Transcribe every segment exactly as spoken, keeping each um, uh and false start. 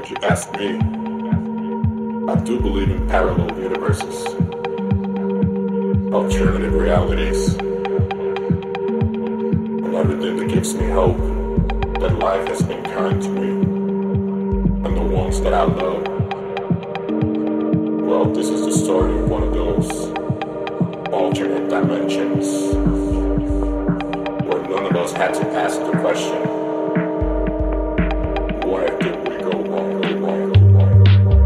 If you ask me, I do believe in parallel universes, alternative realities, and everything that gives me hope that life has been kind to me and the ones that I love. Well, this is the story of one of those alternate dimensions where none of us had to ask the question, where did we go wrong, go wrong, go wrong, go wrong?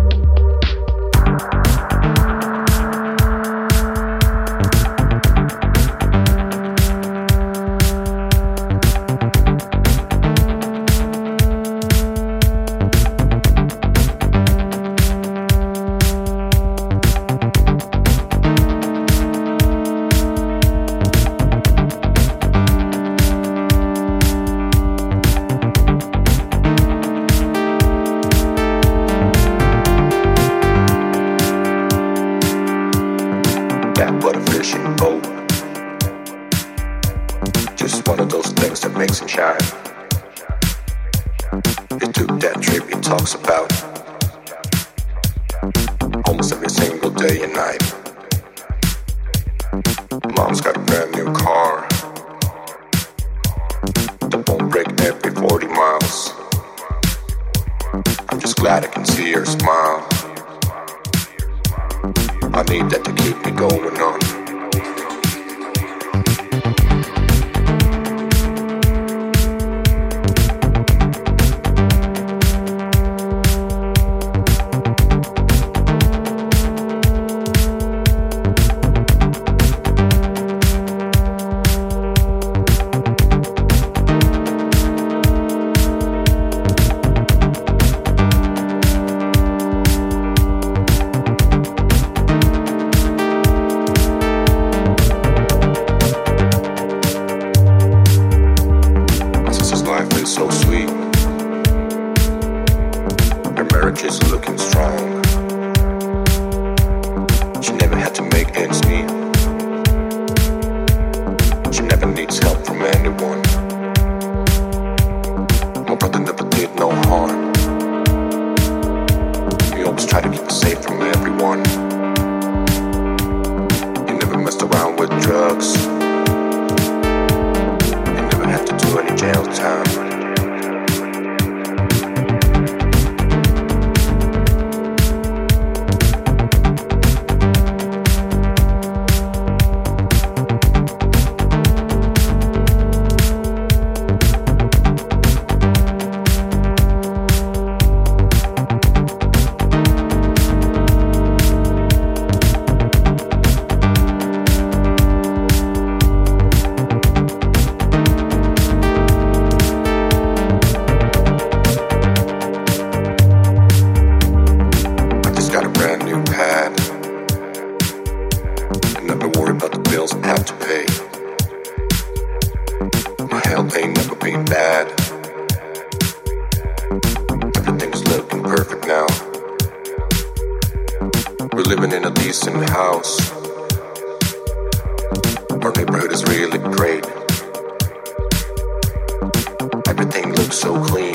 So clean.